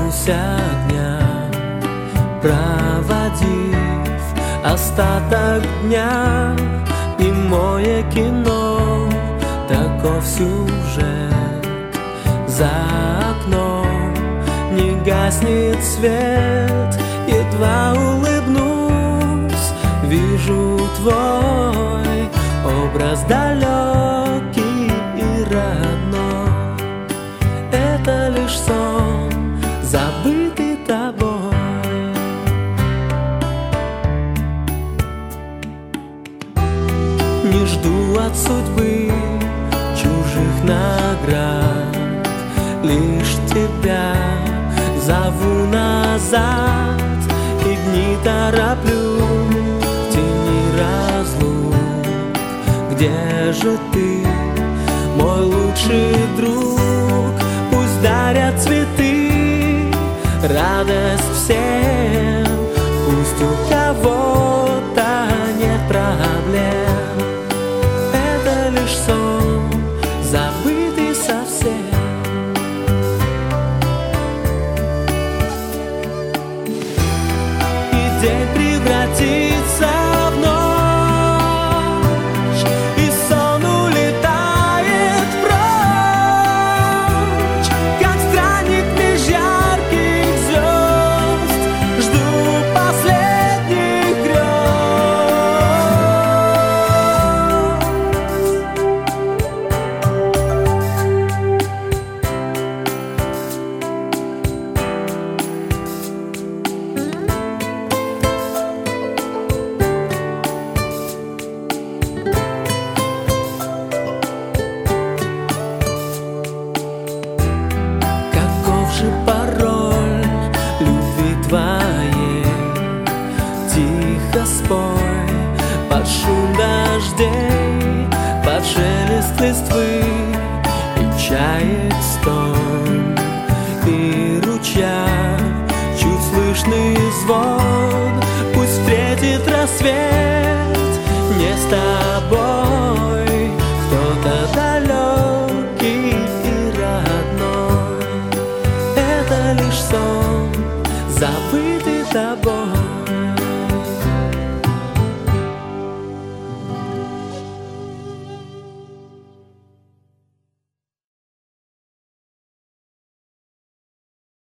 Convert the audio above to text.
коснуся дня, проводив остаток дня. Немое кино, таков сюжет. За окном не гаснет свет. Едва улыбнусь, вижу твой образ далекий и родной. Это лишь сон, забытый тобой. Не жду от судьбы чужих наград, лишь тебя зову назад. И дни тороплю в тени разлук. Где же ты, мой лучший друг? Пусть дарят цветы радость всем, пусть у кого-то нет проблем. Это лишь сон, забытый совсем. И день превратится в ночь, и сон улетает прочь. Как странник меж ярких звезд, жду последних пароль любви твоей. Тихо спой под шум дождей, под шелест листвы и чаек стон, и ручья чуть слышный звон. Пусть встретит рассвет не с тобой.